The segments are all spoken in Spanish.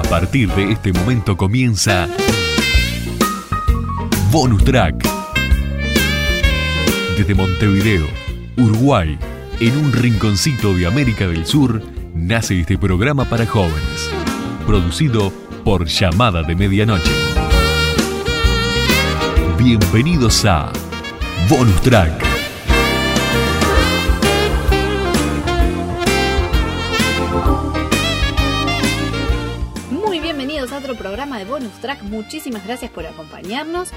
partir de este momento comienza Bonus Track. Desde Montevideo, Uruguay, en un rinconcito de América del Sur, nace este programa para jóvenes, producido por Llamada de Medianoche. Bienvenidos a Bonus Track. Bienvenidos a otro programa de Bonus Track. Muchísimas gracias por acompañarnos.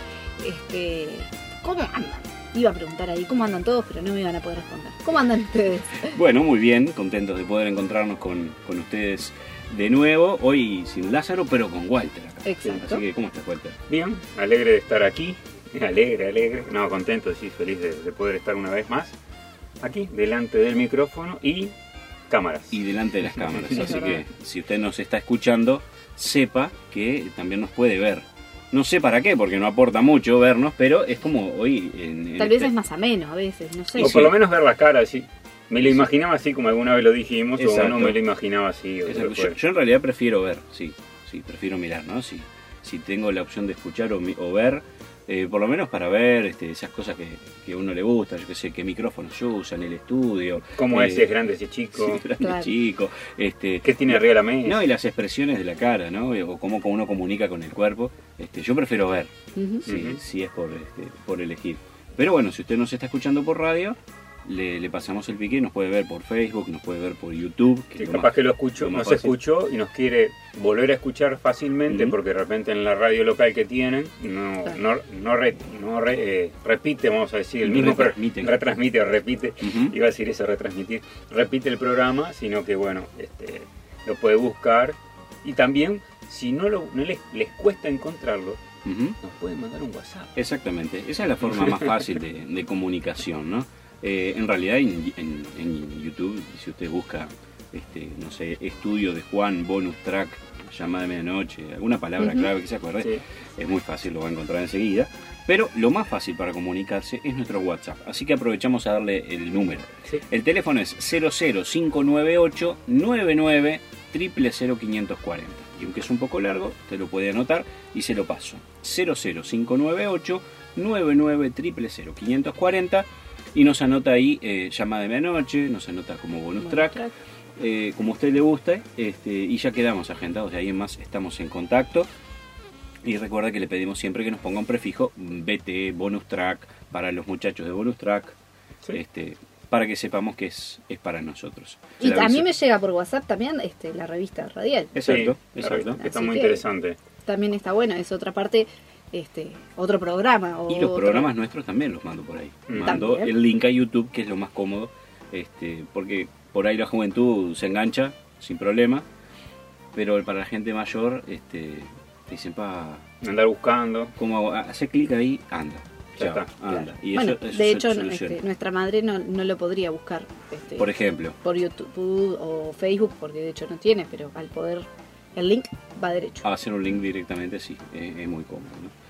¿Cómo andan? Iba a preguntar ahí cómo andan todos, pero no me iban a poder responder. ¿Cómo andan ustedes? Bueno, muy bien, contentos de poder encontrarnos con ustedes de nuevo. Hoy sin Lázaro, pero con Walter acá. Exacto. Así que, ¿cómo estás, Walter? Bien, alegre de estar aquí. Alegre. No, contento, sí, feliz de poder estar una vez más aquí, delante del micrófono y cámaras. Y delante de las cámaras. Así que, si usted nos está escuchando, sepa que también nos puede ver. No sé para qué, porque no aporta mucho vernos, pero es como hoy... Tal vez es más ameno a veces, no sé. O por lo menos ver la cara, sí. Me lo imaginaba así, como alguna vez lo dijimos, Exacto. O no me lo imaginaba así. Yo en realidad prefiero ver, sí, prefiero mirar, ¿no? Si tengo la opción de escuchar o ver, por lo menos para ver esas cosas que a uno le gusta, yo qué sé, qué micrófonos se usan en el estudio. Cómo es, si es grande, si es chico. Si es grande, Claro. chico. ¿Qué tiene arriba de la mesa? No, y las expresiones de la cara, ¿no? O cómo uno comunica con el cuerpo. Yo prefiero ver, si es por elegir. Pero bueno, si usted nos está escuchando por radio, le pasamos el pique, nos puede ver por Facebook, nos puede ver por YouTube. Que capaz que lo escuchó, nos escuchó y nos quiere volver a escuchar fácilmente, porque de repente en la radio local que tienen no repite, vamos a decir, el mismo retransmite o repite, iba a decir eso, retransmitir, repite el programa, sino que bueno, lo puede buscar, y también si no les cuesta encontrarlo, nos pueden mandar un WhatsApp. Exactamente, esa es la forma más fácil de comunicación, ¿no? En realidad en YouTube, si usted busca, no sé, estudio de Juan, bonus track, llamada de medianoche, alguna palabra clave que se acuerde, es muy fácil, lo va a encontrar enseguida. Pero lo más fácil para comunicarse es nuestro WhatsApp, así que aprovechamos a darle el número. Sí. El teléfono es 00598 99 000540. Y aunque es un poco largo, te lo puede anotar y se lo paso. 00598 99 000540. Y nos anota ahí llamada de medianoche, nos anota como bonus track, como a usted le guste, y ya quedamos agendados, de ahí en más estamos en contacto. Y recuerda que le pedimos siempre que nos ponga un prefijo BT, bonus track, para los muchachos de bonus track, para que sepamos que es para nosotros. Y a mí me llega por WhatsApp también la revista radial. Exacto. Está muy interesante. También está bueno, es otra parte... otro programa. Y los programas nuestros también los mando por ahí. Mando el link a YouTube, que es lo más cómodo, porque por ahí la juventud se engancha sin problema, pero para la gente mayor te dicen, andar buscando. ¿Cómo hago? Hace clic ahí, anda. Ya está. Anda. Claro. Y bueno, eso de hecho, nuestra madre no lo podría buscar. Por ejemplo. Por YouTube o Facebook, porque de hecho no tiene, pero al poder... El link va derecho. Hacer un link directamente, sí, es muy cómodo, ¿no?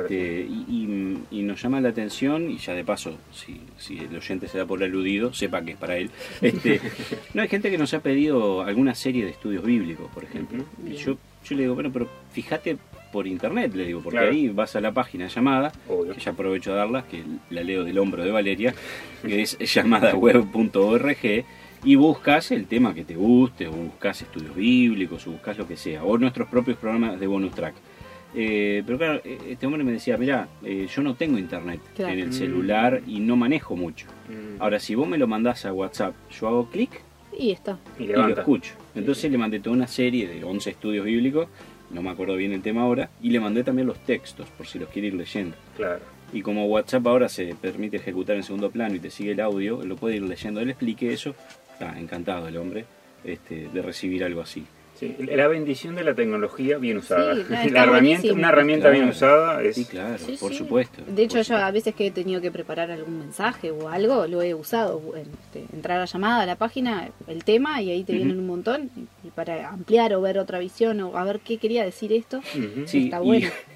Y nos llama la atención, y ya de paso, si el oyente se da por aludido, sepa que es para él. No, hay gente que nos ha pedido alguna serie de estudios bíblicos, por ejemplo. Y yo le digo, bueno, pero fíjate por internet, le digo, porque ahí vas a la página llamada, que ya aprovecho a darla, que la leo del hombro de Valeria, que es llamadaweb.org. Y buscas el tema que te guste, o buscas estudios bíblicos, o buscas lo que sea, o nuestros propios programas de bonus track. Pero claro, este hombre me decía, mirá, yo no tengo internet en el celular y no manejo mucho. Ahora, si vos me lo mandás a WhatsApp, yo hago clic y está. Y lo escucho. Entonces le mandé toda una serie de 11 estudios bíblicos, no me acuerdo bien el tema ahora, y le mandé también los textos, por si los quiere ir leyendo. Claro. Y como WhatsApp ahora se permite ejecutar en segundo plano y te sigue el audio, lo puede ir leyendo. Él explique eso. Está encantado el hombre de recibir algo así. Sí, la bendición de la tecnología bien usada. Sí, una herramienta bien usada es... Sí, claro, por supuesto. De hecho, yo a veces que he tenido que preparar algún mensaje o algo, lo he usado. Entrar a llamada a la página, el tema, y ahí te vienen un montón. Y para ampliar o ver otra visión o a ver qué quería decir esto, está bueno.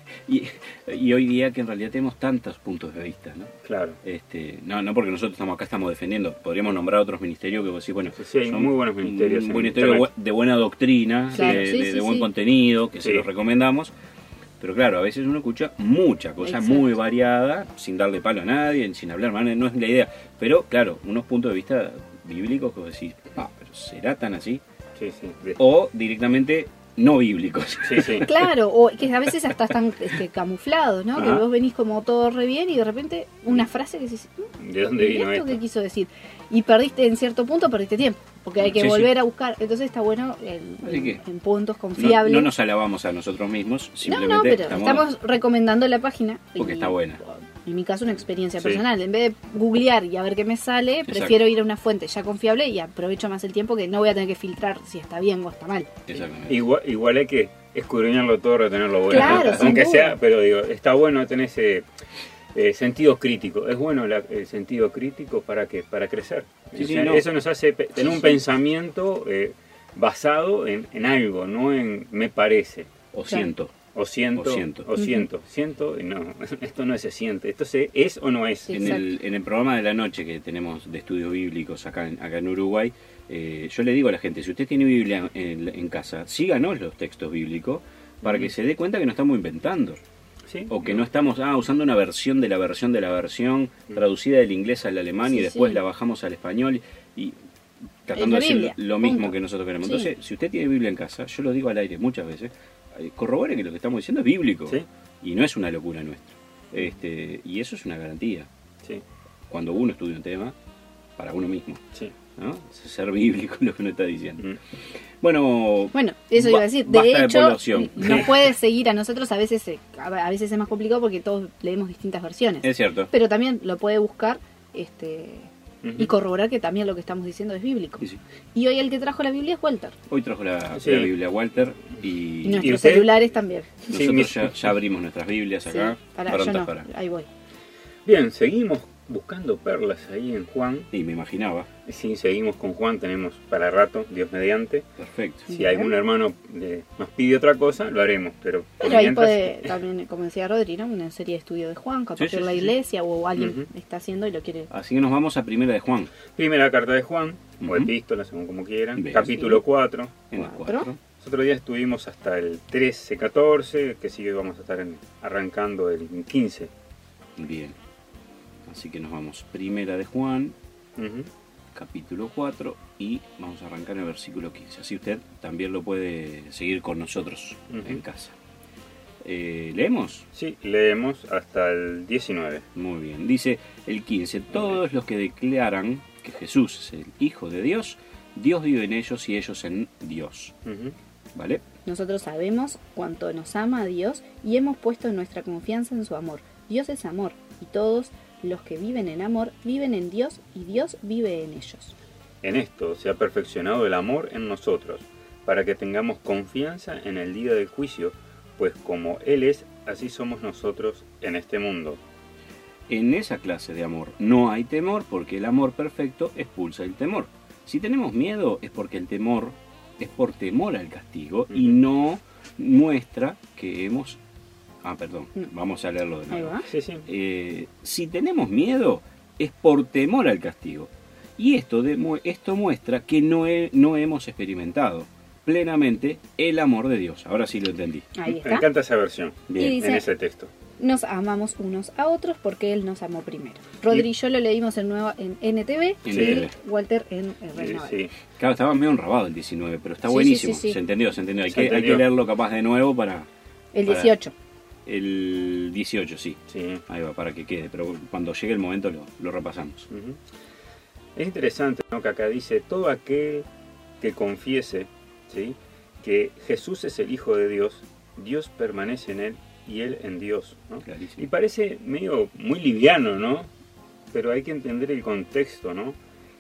Y hoy día que en realidad tenemos tantos puntos de vista, ¿no? Claro. No porque nosotros estamos acá, estamos defendiendo. Podríamos nombrar otros ministerios que vos decís, bueno, sí, hay muy buenos ministerios. Un ministerio de buena doctrina, claro, de buen contenido, que se los recomendamos. Pero claro, a veces uno escucha mucha cosa muy variada, sin darle palo a nadie, sin hablar mal, no es la idea. Pero claro, unos puntos de vista bíblicos que vos decís, pero ¿será tan así? Sí. O directamente no bíblicos. Sí. Claro, o que a veces hasta están camuflados, ¿no? Que vos venís como todo re bien y de repente una frase que decís, ¿de dónde vino esto? ¿Qué quiso decir? Y perdiste, en cierto punto, perdiste tiempo. Porque hay que volver a buscar. Entonces está bueno en puntos confiables. No nos alabamos a nosotros mismos, simplemente no, pero estamos recomendando la página. Porque está buena. En mi caso, una experiencia personal. En vez de googlear y a ver qué me sale, prefiero ir a una fuente ya confiable y aprovecho más el tiempo, que no voy a tener que filtrar si está bien o está mal. Exactamente. Igual hay que escudriñarlo todo, retenerlo bueno. Claro, aunque sea, pero digo, está bueno tener ese sentido crítico. Es bueno el sentido crítico para crecer. Eso nos hace tener un pensamiento basado en algo, no en me parece. O siento. Siento, y no, esto no se siente, esto es o no es. En el programa de la noche que tenemos de estudios bíblicos acá en Uruguay, yo le digo a la gente, si usted tiene Biblia en casa, síganos los textos bíblicos para que se dé cuenta que no estamos inventando. ¿Sí? O que no estamos usando una versión de la versión de la versión, traducida del inglés al alemán y después la bajamos al español y tratando de decir lo mismo que nosotros queremos. Entonces, si usted tiene Biblia en casa, yo lo digo al aire muchas veces, corrobore que lo que estamos diciendo es bíblico y no es una locura nuestra. Y eso es una garantía. Cuando uno estudia un tema, para uno mismo. ¿No? Ser bíblico es lo que uno está diciendo. Bueno, eso iba a decir. De hecho, nos puede seguir a nosotros, a veces es más complicado porque todos leemos distintas versiones. Es cierto. Pero también lo puede buscar y corroborar que también lo que estamos diciendo es bíblico. Sí. Y hoy el que trajo la Biblia es Walter. Hoy trajo la Biblia Walter y nuestros celulares también. Nosotros ya abrimos nuestras Biblias acá. Ahí voy. Bien, seguimos buscando perlas ahí en Juan. Sí, me imaginaba. Sí, seguimos con Juan, tenemos para rato, Dios mediante. Perfecto. Si algún hermano nos pide otra cosa, lo haremos. Pero ahí puede también, como decía Rodri, ¿no? Una serie de estudio de Juan, capaz la iglesia o alguien está haciendo y lo quiere. Así que nos vamos a Primera de Juan. Primera carta de Juan, o epístola, según como quieran. Capítulo 4. En el 4. Otro día estuvimos hasta el 13-14, que sí vamos a estar arrancando el 15. Bien. Así que nos vamos Primera de Juan, capítulo 4, y vamos a arrancar en el versículo 15. Así usted también lo puede seguir con nosotros en casa. ¿Leemos? Sí, leemos hasta el 19. Muy bien. Dice el 15. Todos los que declaran que Jesús es el Hijo de Dios, Dios vive en ellos y ellos en Dios. ¿Vale? Nosotros sabemos cuánto nos ama a Dios y hemos puesto nuestra confianza en su amor. Dios es amor y todos los que viven en amor viven en Dios y Dios vive en ellos. En esto se ha perfeccionado el amor en nosotros, para que tengamos confianza en el día del juicio, pues como Él es, así somos nosotros en este mundo. En esa clase de amor no hay temor, porque el amor perfecto expulsa el temor. Si tenemos miedo es porque el temor es por temor al castigo y no muestra que hemos... vamos a leerlo de nuevo. Si tenemos miedo es por temor al castigo. Y esto muestra que no hemos experimentado plenamente el amor de Dios. Ahora sí lo entendí. Ahí está. Me encanta esa versión. Bien. Dice, en ese texto. Nos amamos unos a otros porque Él nos amó primero. Rodri y yo lo leímos en NTV y Walter en Reina Valera. Claro, estaba medio enrabado el 19, pero está buenísimo. Se entendió. Hay que leerlo capaz de nuevo para... El 18. El 18, sí. Ahí va, para que quede. Pero cuando llegue el momento lo repasamos. Es interesante, ¿no? Que acá dice, todo aquel que confiese, ¿sí?, que Jesús es el Hijo de Dios, Dios permanece en Él y Él en Dios, ¿no? Y parece muy liviano, ¿no? Pero hay que entender el contexto, ¿no?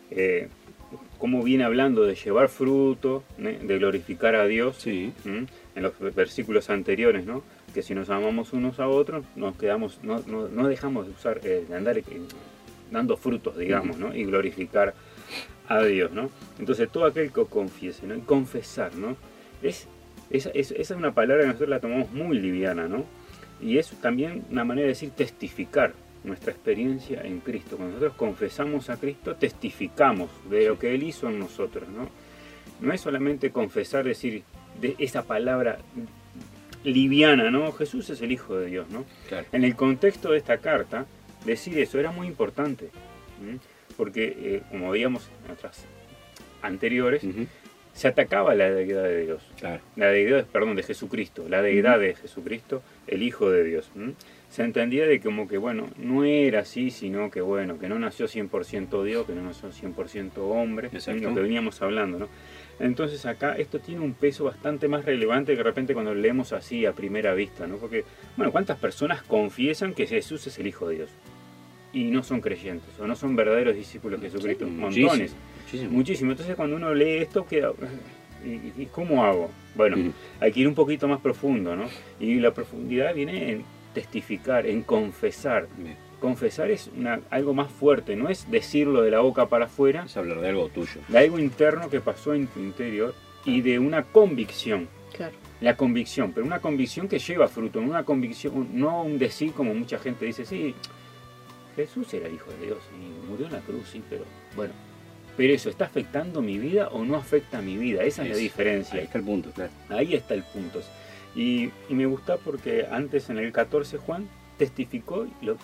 Cómo viene hablando de llevar fruto, de glorificar a Dios, en los versículos anteriores, ¿no? Que si nos amamos unos a otros, nos quedamos, no dejamos de usar, de andar dando frutos, digamos, ¿no? Y glorificar a Dios, ¿no? Entonces todo aquel que confiese, ¿no? Y confesar, ¿no? Esa es una palabra que nosotros la tomamos muy liviana, ¿no? Y es también una manera de decir testificar nuestra experiencia en Cristo. Cuando nosotros confesamos a Cristo, testificamos de lo que Él hizo en nosotros, ¿no? No es solamente confesar, decir de esa palabra liviana, ¿no? Jesús es el Hijo de Dios, ¿no? Claro. En el contexto de esta carta, decir eso era muy importante, porque, como veíamos en otras anteriores, se atacaba la deidad de Dios, claro. La deidad, de Jesucristo, la deidad de Jesucristo, el Hijo de Dios. Se entendía de como que, bueno, no era así, sino que, bueno, que no nació 100% Dios, que no nació 100% hombre, lo que veníamos hablando, ¿no? Entonces acá esto tiene un peso bastante más relevante que de repente cuando lo leemos así a primera vista, ¿no? Porque, bueno, ¿cuántas personas confiesan que Jesús es el Hijo de Dios? Y no son creyentes, o no son verdaderos discípulos de Jesucristo. Sí, montones. Muchísimo. Entonces cuando uno lee esto queda... ¿Y cómo hago? Bueno, hay que ir un poquito más profundo, ¿no? Y la profundidad viene en testificar, en confesar. Confesar es algo más fuerte, no es decirlo de la boca para afuera. Es hablar de algo tuyo. De algo interno que pasó en tu interior y de una convicción. Claro. La convicción, pero una convicción que lleva fruto, una convicción, no un decir como mucha gente dice, sí, Jesús era Hijo de Dios y murió en la cruz, sí, pero bueno. Pero eso, ¿está afectando mi vida o no afecta mi vida? Esa es la diferencia. Ahí está el punto, claro. Ahí está el punto. Y me gusta porque antes en el 14 Juan testificó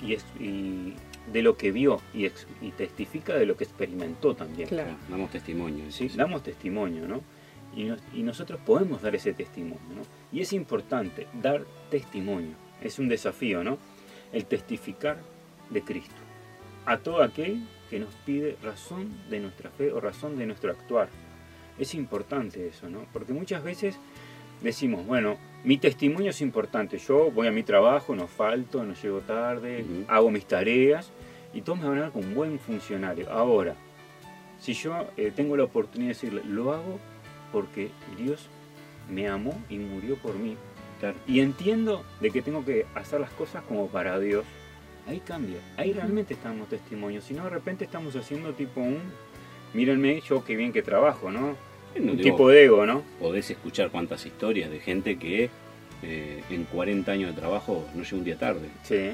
y de lo que vio y testifica de lo que experimentó también. Claro. Damos testimonio. Sí, damos testimonio, ¿no? Y nosotros podemos dar ese testimonio, ¿no? Y es importante dar testimonio. Es un desafío, ¿no? El testificar de Cristo a todo aquel que nos pide razón de nuestra fe o razón de nuestro actuar. Es importante eso, ¿no? Porque muchas veces decimos, bueno, mi testimonio es importante, yo voy a mi trabajo, no falto, no llego tarde, hago mis tareas y todos me van a ver como un buen funcionario. Ahora, si yo tengo la oportunidad de decirle, lo hago porque Dios me amó y murió por mí, claro, y entiendo de que tengo que hacer las cosas como para Dios, ahí cambia, ahí realmente estamos testimonio. Si no, de repente estamos haciendo tipo mírenme yo qué bien que trabajo, ¿no? Un tipo de ego, ¿no? Podés escuchar cuántas historias de gente que en 40 años de trabajo no llega un día tarde. Sí.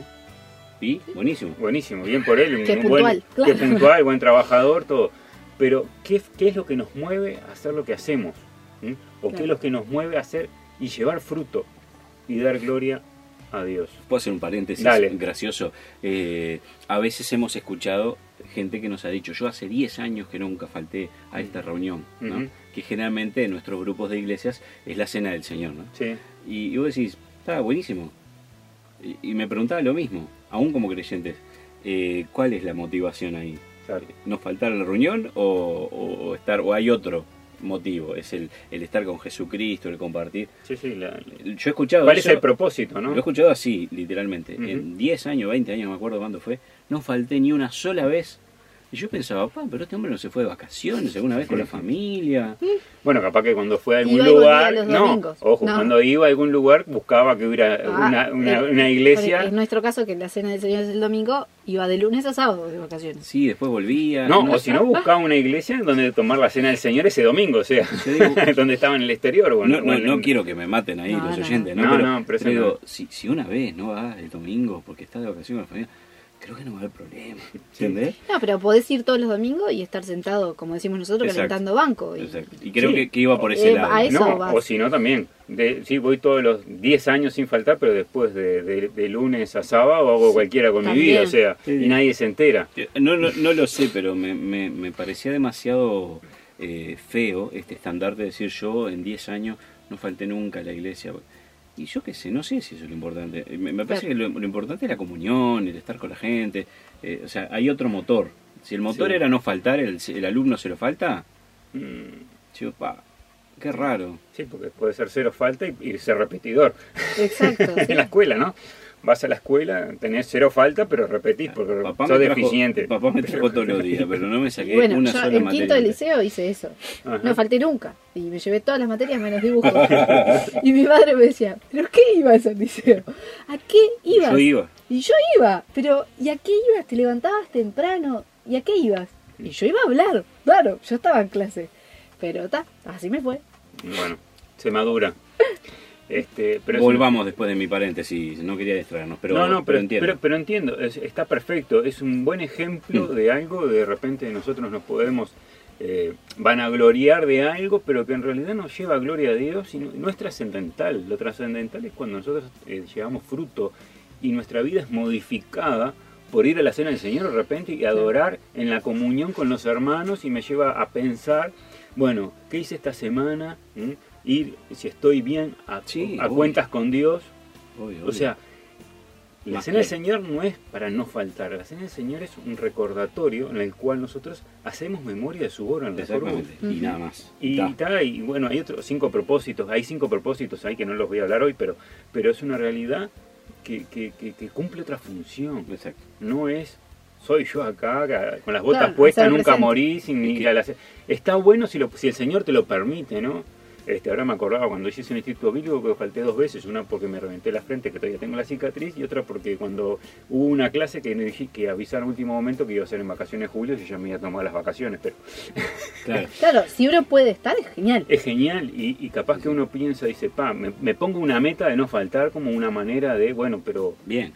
Y buenísimo. Buenísimo, bien por él. Qué puntual, claro. Qué puntual, buen trabajador, todo. Pero, ¿qué es lo que nos mueve a hacer lo que hacemos? ¿O claro, qué es lo que nos mueve a hacer y llevar fruto y dar gloria a Dios? ¿Puedo hacer un paréntesis gracioso? A veces hemos escuchado gente que nos ha dicho, yo hace 10 años que nunca falté a esta reunión, ¿no? Que generalmente en nuestros grupos de iglesias es la cena del Señor, ¿no? Sí. Y vos decís, está buenísimo. Y me preguntaba lo mismo, aún como creyentes, ¿cuál es la motivación ahí? Claro. ¿No faltar a la reunión o hay otro motivo? Es el estar con Jesucristo, el compartir. Sí, sí. Yo he escuchado ¿cuál es el propósito, no? Lo he escuchado así, literalmente. En 10 años, 20 años, no me acuerdo cuándo fue, no falté ni una sola vez. Y yo pensaba, pero este hombre no se fue de vacaciones alguna vez con la familia. Bueno, capaz que cuando fue a algún lugar, cuando iba a algún lugar buscaba que hubiera una iglesia. En nuestro caso, que la cena del Señor es el domingo, iba de lunes a sábado de vacaciones. Sí, después volvía. O si no, buscaba una iglesia donde tomar la cena del Señor ese domingo, o sea, donde estaba en el exterior. No quiero que me maten ahí los oyentes, pero digo, si una vez no va el domingo porque está de vacaciones con la familia, creo que no va a haber problema, ¿entendés? No, pero podés ir todos los domingos y estar sentado, como decimos nosotros, calentando banco. Y creo que iba por ese lado. A eso o si no también. Sí, voy todos los 10 años sin faltar, pero después de lunes a sábado hago cualquiera con mi vida, o sea, y nadie se entera. No lo sé, pero me parecía demasiado feo este estandarte de decir yo en 10 años no falté nunca a la iglesia. Y yo qué sé, no sé si eso es lo importante. Me parece que lo importante es la comunión, el estar con la gente. O sea, hay otro motor. Si el motor era no faltar, el alumno se lo falta. Qué raro. Sí, porque puede ser cero falta y ser repetidor. Exacto. En la escuela, ¿no? Vas a la escuela, tenés cero falta, pero repetís porque sos deficiente. Papá me trajo todos los días, pero no me saqué una sola materia. En quinto de liceo hice eso. Ajá. No falté nunca. Y me llevé todas las materias menos dibujo. Y mi madre me decía, ¿pero qué ibas al liceo? ¿A qué ibas? Yo iba. Y yo iba. Pero, ¿y a qué ibas? ¿Te levantabas temprano? ¿Y a qué ibas? Y yo iba a hablar. Claro, yo estaba en clase. Pero así me fue. Bueno, se madura. Pero volvamos después de mi paréntesis, no quería distraernos, pero entiendo. Pero entiendo, está perfecto, es un buen ejemplo de algo, de repente nosotros nos podemos vanagloriar de algo, pero que en realidad nos lleva a gloria a Dios y no es trascendental. Lo trascendental es cuando nosotros llevamos fruto y nuestra vida es modificada por ir a la cena del Señor de repente y adorar en la comunión con los hermanos, y me lleva a pensar, bueno, ¿qué hice esta semana? Ir, si estoy bien, a cuentas con Dios. O sea, la cena del Señor no es para no faltar. La cena del Señor es un recordatorio en el cual nosotros hacemos memoria de su obra en la forma. Y nada más. Y bueno, hay otros 5 propósitos. Hay 5 propósitos ahí que no los voy a hablar hoy, pero es una realidad que cumple otra función. Exacto. No es... Soy yo acá, con las botas puestas, nunca morí, sin ir a la... Está bueno si el Señor te lo permite, ¿no? Ahora me acordaba cuando hice un instituto bíblico que falté 2 veces, una porque me reventé la frente, que todavía tengo la cicatriz, y otra porque cuando hubo una clase que avisaron en último momento que iba a ser en vacaciones de julio, y ya me iba a tomar las vacaciones, pero... Claro, si uno puede estar, es genial. Es genial, y capaz que uno piensa, dice, me pongo una meta de no faltar como una manera de, bueno, pero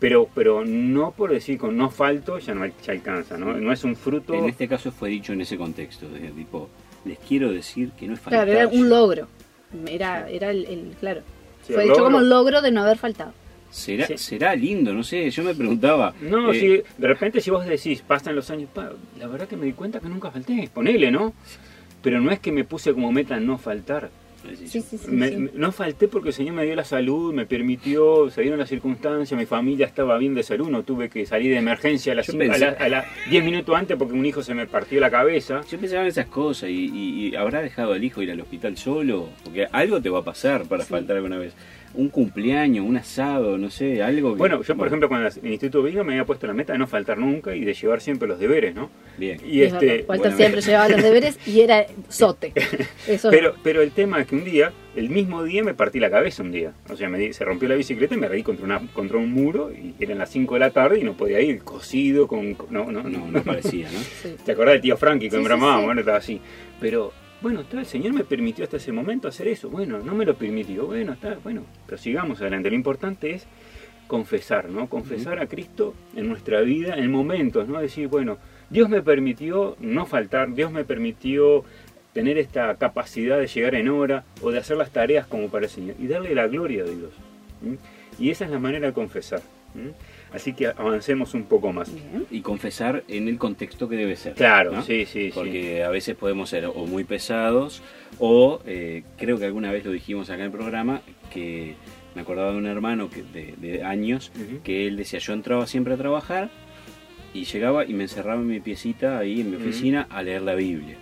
no por decir con no falto, ya alcanza, ¿no? No es un fruto... En este caso fue dicho en ese contexto, de tipo... Les quiero decir que no es faltar. Claro, era un logro. Era claro. Sí, fue dicho como el logro de no haber faltado. ¿Será lindo? No sé, yo me preguntaba. No, si de repente si vos decís, pasan los años, la verdad que me di cuenta que nunca falté. Ponele, ¿no? Pero no es que me puse como meta no faltar. Sí. No falté porque el Señor me dio la salud, me permitió, se dieron las circunstancias, mi familia estaba bien de salud, no tuve que salir de emergencia a las 10 minutos antes porque un hijo se me partió la cabeza. Yo pensaba en esas cosas y ¿habrá dejado al hijo ir al hospital solo? Porque algo te va a pasar para faltar alguna vez. Un cumpleaños, un asado, no sé, algo que... Bueno, yo por ejemplo con el Instituto Bíblico me había puesto la meta de no faltar nunca y de llevar siempre los deberes, ¿no? Bien. Y Walter siempre llevaba los deberes y era sote. Eso pero el tema es que un día, el mismo día me partí la cabeza un día. O sea, se rompió la bicicleta y me reí contra un muro y eran las 5 de la tarde y no podía ir, cosido con... No parecía, ¿no? Sí. ¿Te acordás del tío Frankie que me bramaba? Bueno, estaba así. Pero... Bueno, el Señor me permitió hasta ese momento hacer eso. Bueno, no me lo permitió. Bueno, pero sigamos adelante. Lo importante es confesar, ¿no? Confesar a Cristo en nuestra vida, en momentos, ¿no? Decir, bueno, Dios me permitió no faltar, Dios me permitió tener esta capacidad de llegar en hora o de hacer las tareas como para el Señor y darle la gloria a Dios. Y esa es la manera de confesar. Así que avancemos un poco más. Y confesar en el contexto que debe ser. Claro, ¿no? Sí. Porque a veces podemos ser o muy pesados o, creo que alguna vez lo dijimos acá en el programa, que me acordaba de un hermano de años, que él decía, yo entraba siempre a trabajar y llegaba y me encerraba en mi piecita ahí en mi oficina a leer la Biblia.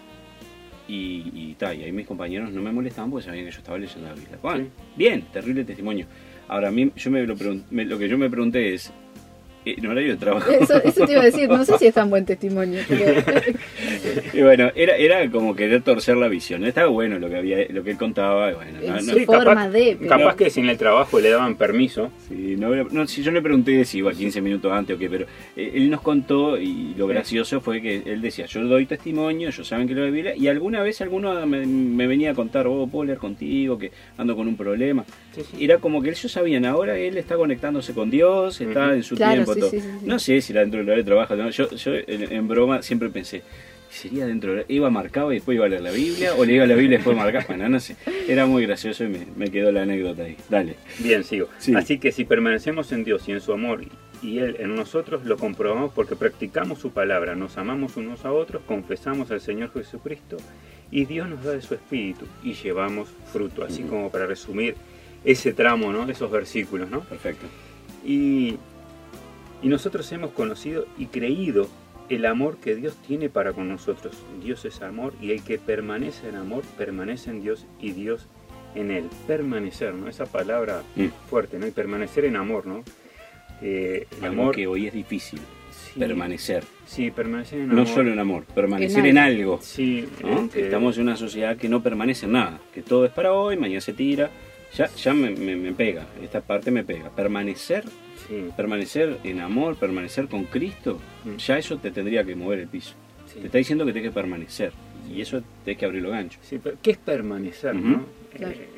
Y ahí mis compañeros no me molestaban porque sabían que yo estaba leyendo la Biblia. Bueno, bien, terrible testimonio. Ahora, a mí, lo que yo me pregunté es, en horario de trabajo... Eso te iba a decir, no sé si es tan buen testimonio. Pero... Y bueno, era como querer torcer la visión. Estaba bueno lo que él contaba. Bueno, capaz que si en el trabajo le daban permiso. Sí, si yo le pregunté si iba 15 minutos antes o qué, pero él nos contó y lo gracioso fue que él decía, yo doy testimonio, ellos saben que lo de Biblia, y alguna vez alguno me venía a contar, puedo leer contigo, que ando con un problema. Sí. Era como que ellos sabían, ahora él está conectándose con Dios, está en su tiempo. Sí. No sé si era dentro del horario de trabajo. ¿No? Yo en broma siempre pensé, ¿sería dentro del iba marcado y después iba a leer la Biblia? ¿O leía la Biblia y después marcaba? Bueno, no sé. Era muy gracioso y me quedó la anécdota ahí. Dale. Bien, sigo. Sí. Así que si permanecemos en Dios y en su amor y Él en nosotros, lo comprobamos porque practicamos su palabra, nos amamos unos a otros, confesamos al Señor Jesucristo y Dios nos da de su Espíritu y llevamos fruto. Así como para resumir ese tramo, ¿no? Esos versículos, ¿no? Perfecto. Y nosotros hemos conocido y creído el amor que Dios tiene para con nosotros. Dios es amor y el que permanece en amor, permanece en Dios y Dios en él. Permanecer, ¿no? Esa palabra fuerte, ¿no? Y permanecer en amor, ¿no? Algo amor que hoy es difícil. Sí, permanecer. Sí, permanecer en amor. No solo en amor, permanecer en algo. Sí. ¿No? Estamos en una sociedad que no permanece en nada. Que todo es para hoy, mañana se tira. Ya me pega, esta parte me pega. Permanecer en amor, permanecer con Cristo, ya eso te tendría que mover el piso. Te está diciendo que tienes que permanecer y eso tienes que abrir los ganchos. Sí, pero ¿qué es permanecer? ¿No? Claro.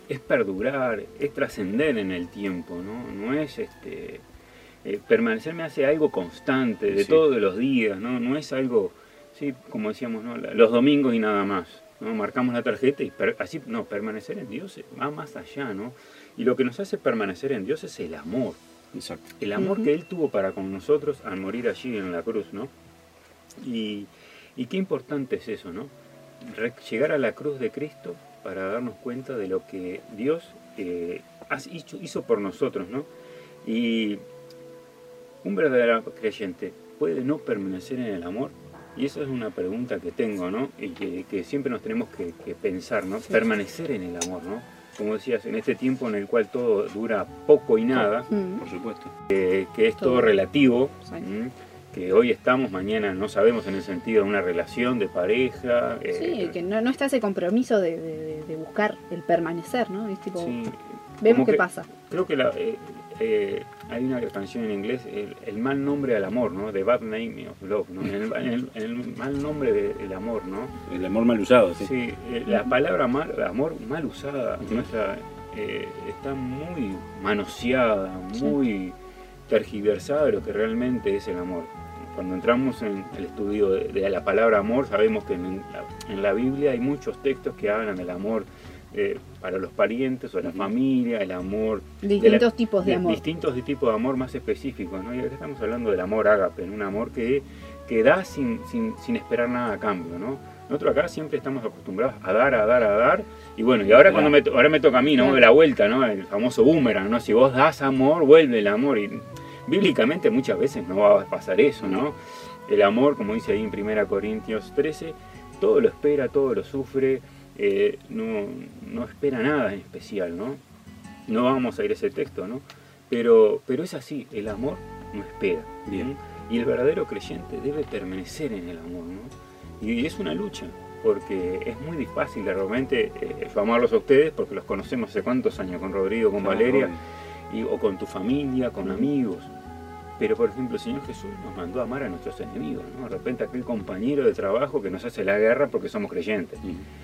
es perdurar, es trascender en el tiempo, ¿no? No es permanecer me hace algo constante, de todos los días, ¿no? No es algo, sí, como decíamos, ¿no? Los domingos y nada más, ¿no? Marcamos la tarjeta y así, no, permanecer en Dios va más allá, ¿no? Y lo que nos hace permanecer en Dios es el amor. Exacto. El amor que Él tuvo para con nosotros al morir allí en la cruz, ¿no? Y qué importante es eso, ¿no? Llegar a la cruz de Cristo para darnos cuenta de lo que Dios hizo por nosotros, ¿no? Y un verdadero creyente puede no permanecer en el amor, y esa es una pregunta que tengo, ¿no? Y que siempre nos tenemos que pensar, ¿no? Sí. Permanecer en el amor, ¿no? Como decías, en este tiempo en el cual todo dura poco y nada, por supuesto, que es todo relativo, que hoy estamos, mañana no sabemos en el sentido de una relación de pareja. Sí, que no está ese compromiso de buscar el permanecer, ¿no? Es tipo, sí, vemos qué pasa. Creo que hay una canción en inglés, el mal nombre al amor, ¿no? The Bad Name of Love, ¿no? El mal nombre del amor, ¿no? El amor mal usado, sí. Sí, la palabra amor mal usada nuestra está muy manoseada, muy tergiversada de lo que realmente es el amor. Cuando entramos en el estudio de la palabra amor, sabemos que en la Biblia hay muchos textos que hablan del amor para los parientes o la familia, el amor. Distintos tipos de amor. Distintos tipos de amor más específicos, ¿no? Y acá estamos hablando del amor ágape, un amor que da sin esperar nada a cambio, ¿no? Nosotros acá siempre estamos acostumbrados a dar, y bueno, y ahora ahora me toca a mí, ¿no? De la vuelta, ¿no? El famoso boomerang, ¿no? Si vos das amor, vuelve el amor, y bíblicamente muchas veces no va a pasar eso, ¿no? El amor, como dice ahí en 1 Corintios 13, todo lo espera, todo lo sufre, no espera nada en especial, ¿no? No vamos a ir a ese texto, ¿no? Pero es así, el amor no espera. Bien. Y el verdadero creyente debe permanecer en el amor, ¿no? Y es una lucha, porque es muy fácil de realmente yo amarlos a ustedes, porque los conocemos hace cuántos años, con Rodrigo, con Valeria, o con tu familia, con amigos. Pero, por ejemplo, el Señor Jesús nos mandó a amar a nuestros enemigos, ¿no? De repente aquel compañero de trabajo que nos hace la guerra porque somos creyentes.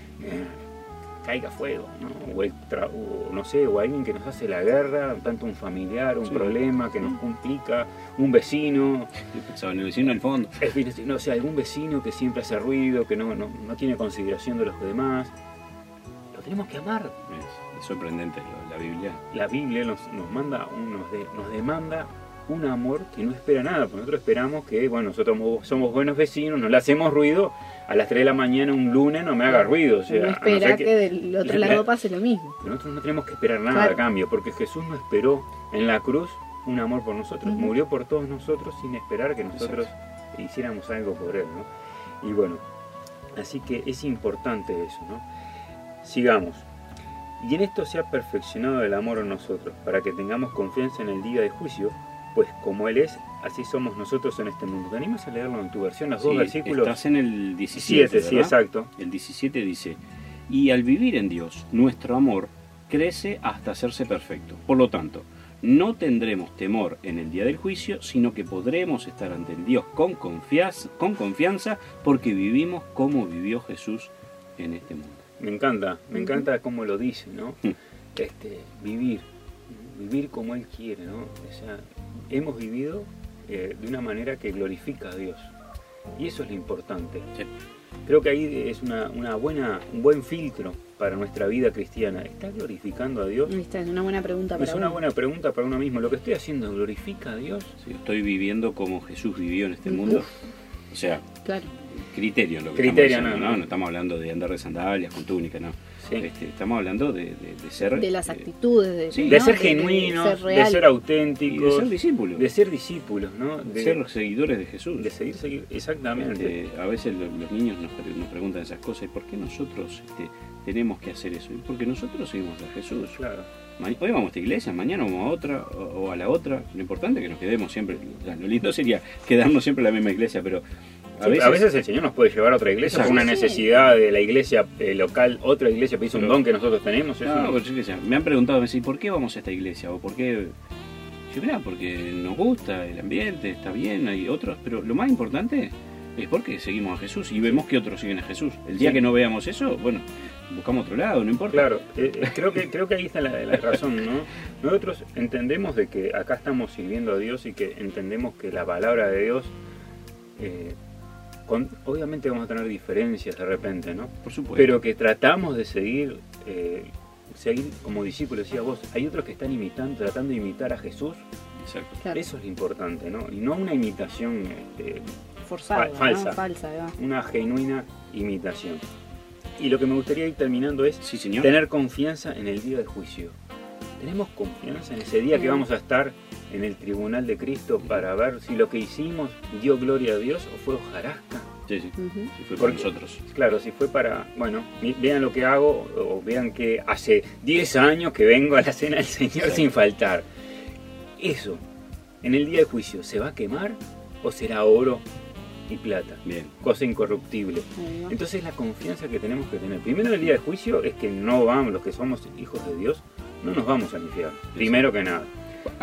Caiga fuego, ¿no? O no sé, o alguien que nos hace la guerra, tanto un familiar, un problema que nos complica, un vecino. Yo pensaba en el vecino al fondo. No sé, algún vecino que siempre hace ruido, que no tiene consideración de los demás. Lo tenemos que amar. Es sorprendente la Biblia. La Biblia nos demanda un amor que no espera nada, porque nosotros esperamos que, bueno, nosotros somos buenos vecinos, no le hacemos ruido, a las 3 de la mañana un lunes no me haga ruido. O sea, no espera que del otro lado pase lo mismo. Pero nosotros no tenemos que esperar nada a cambio, porque Jesús no esperó en la cruz un amor por nosotros, murió por todos nosotros sin esperar que nosotros hiciéramos algo por Él, ¿no? Y bueno, así que es importante eso, ¿no? Sigamos. Y en esto se ha perfeccionado el amor en nosotros, para que tengamos confianza en el día de juicio, pues como Él es, así somos nosotros en este mundo. ¿Te animas a leerlo en tu versión, los dos versículos? Estás en el 17, sí, exacto. El 17 dice: y al vivir en Dios, nuestro amor crece hasta hacerse perfecto. Por lo tanto, no tendremos temor en el día del juicio, sino que podremos estar ante el Dios con confianza, porque vivimos como vivió Jesús en este mundo. Me encanta cómo lo dice, ¿no? Vivir como Él quiere, ¿no? O sea, hemos vivido de una manera que glorifica a Dios. Y eso es lo importante. Sí. Creo que ahí es un buen filtro para nuestra vida cristiana. ¿Está glorificando a Dios? Esta es una buena pregunta para uno. Es una buena pregunta para uno mismo. ¿Lo que estoy haciendo glorifica a Dios? Sí, estoy viviendo como Jesús vivió en este mundo. O sea, claro. Criterio en lo que criterio, estamos diciendo, no estamos hablando de andar de sandalias con túnica, no. Sí. Estamos hablando de ser... De las actitudes, de ser genuinos, de ser auténticos. Y de ser discípulos. De ser discípulos, ¿no? De ser seguidores de Jesús. De seguir, exactamente. A veces los niños nos preguntan esas cosas, ¿y por qué nosotros tenemos que hacer eso? Porque nosotros seguimos a Jesús. Claro. Hoy vamos a esta iglesia, mañana vamos a otra o a la otra. Lo importante es que nos quedemos siempre. Lo lindo sería quedarnos siempre en la misma iglesia, pero a veces el Señor nos puede llevar a otra iglesia por una necesidad de la iglesia local, otra iglesia que hizo un don que nosotros tenemos. Me han preguntado, ¿por qué vamos a esta iglesia? O ¿por qué? Yo, porque nos gusta el ambiente, está bien, hay otros, pero lo más importante es porque seguimos a Jesús y vemos que otros siguen a Jesús. El día que no veamos eso, bueno, buscamos otro lado, no importa. Claro, creo que ahí está la razón, ¿no? Nosotros entendemos de que acá estamos sirviendo a Dios y que entendemos que la palabra de Dios, obviamente vamos a tener diferencias de repente, ¿no? Por supuesto. Pero que tratamos de seguir como discípulos, decía vos, hay otros que están tratando de imitar a Jesús. Exacto. Claro. Eso es lo importante, ¿no? Y no una imitación forzada, falsa, ¿no? Falsa, una genuina imitación. Y lo que me gustaría ir terminando es sí, señor, tener confianza en el día del juicio. ¿Tenemos confianza en ese día que vamos a estar en el tribunal de Cristo para ver si lo que hicimos dio gloria a Dios o fue hojarasca? Sí, sí. Si fue para nosotros. Claro, si fue para, bueno, vean lo que hago o vean que hace 10 años que vengo a la cena del Señor sin faltar. Eso, en el día del juicio, ¿se va a quemar o será oro y plata? Bien. Cosa incorruptible. Entonces la confianza que tenemos que tener. Primero en el día del juicio es que no vamos, los que somos hijos de Dios, no nos vamos al infierno. Primero que nada.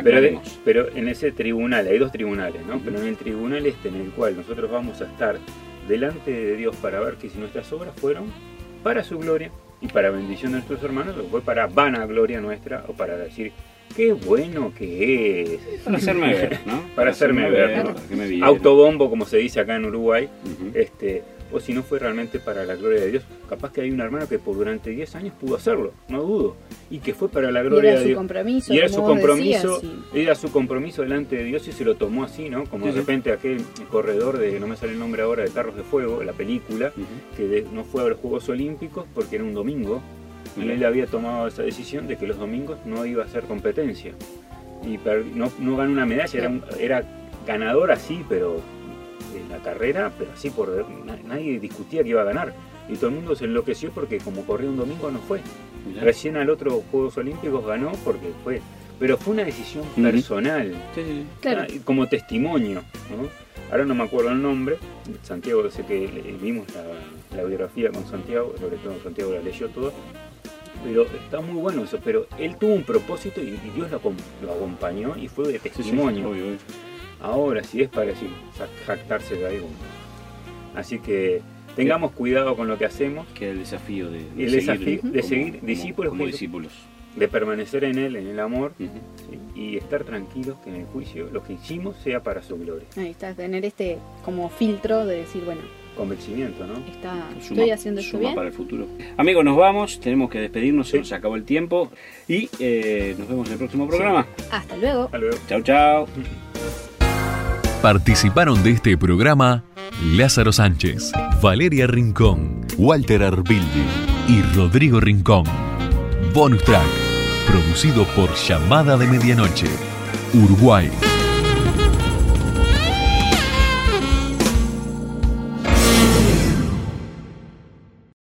Pero en ese tribunal, hay 2 tribunales, ¿no? Pero en el tribunal en el cual nosotros vamos a estar delante de Dios para ver que si nuestras obras fueron para su gloria y para bendición de nuestros hermanos, o fue para vanagloria nuestra, o para decir qué bueno que es. Para hacerme ver, ¿no? Para hacerme ver, ¿no? Autobombo, como se dice acá en Uruguay, o si no fue realmente para la gloria de Dios. Capaz que hay un hermano que durante 10 años pudo hacerlo, no dudo, y que fue para la gloria de Dios. Compromiso, y era su compromiso, decías, era su compromiso delante de Dios y se lo tomó así, ¿no? Como de repente aquel corredor de, no me sale el nombre ahora, de Carros de Fuego, la película, que no fue a los Juegos Olímpicos porque era un domingo, y él había tomado esa decisión de que los domingos no iba a hacer competencia. Y no ganó una medalla, era ganador así, pero en la carrera, pero así nadie discutía que iba a ganar. Y todo el mundo se enloqueció porque como corrió un domingo no fue. Recién al otro Juegos Olímpicos ganó porque fue. Pero fue una decisión personal, claro, como testimonio, ¿no? Ahora no me acuerdo el nombre. Santiago, sé que vimos la biografía con Santiago, sobre todo Santiago la leyó toda. Pero está muy bueno eso, pero él tuvo un propósito y Dios lo acompañó y fue de testimonio. Obvio. Ahora si es para decir, jactarse de algo. Así que tengamos cuidado con lo que hacemos. Que el desafío de seguir discípulos como discípulos. De permanecer en Él, en el amor, y estar tranquilos que en el juicio lo que hicimos sea para su gloria. Ahí está, tener como filtro de decir, bueno, convencimiento, ¿no? Estoy haciendo esto bien. Para el futuro. Amigos, nos vamos, tenemos que despedirnos, se nos acabó el tiempo y nos vemos en el próximo programa. Hasta luego. Hasta luego. Chau. Participaron de este programa Lázaro Sánchez, Valeria Rincón, Walter Arbildi y Rodrigo Rincón. Bonus Track, producido por Llamada de Medianoche, Uruguay.